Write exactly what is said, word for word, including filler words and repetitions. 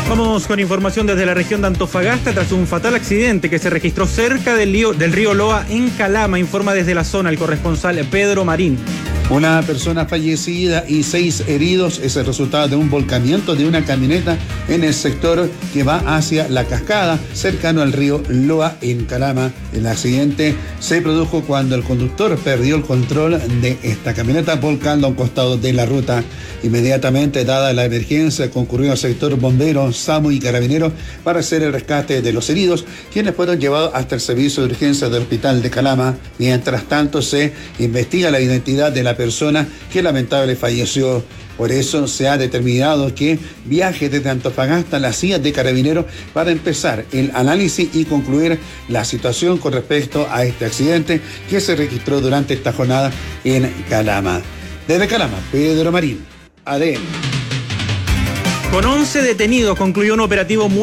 Vamos con información desde la región de Antofagasta tras un fatal accidente que se registró cerca del río, del río Loa en Calama, informa desde la zona el corresponsal Pedro Marín. Una persona fallecida y seis heridos es el resultado de un volcamiento de una camioneta en el sector que va hacia la cascada, cercano al río Loa en Calama. El accidente se produjo cuando el conductor perdió el control de esta camioneta volcando a un costado de la ruta. Inmediatamente, dada la emergencia, concurrió al sector bombero, SAMU y carabineros para hacer el rescate de los heridos, quienes fueron llevados hasta el servicio de urgencia del hospital de Calama. Mientras tanto, se investiga la identidad de la persona que lamentablemente falleció. Por eso se ha determinado que viaje desde Antofagasta a las C I A de Carabineros para empezar el análisis y concluir la situación con respecto a este accidente que se registró durante esta jornada en Calama. Desde Calama, Pedro Marín, A D N. Con once detenidos concluyó un operativo muy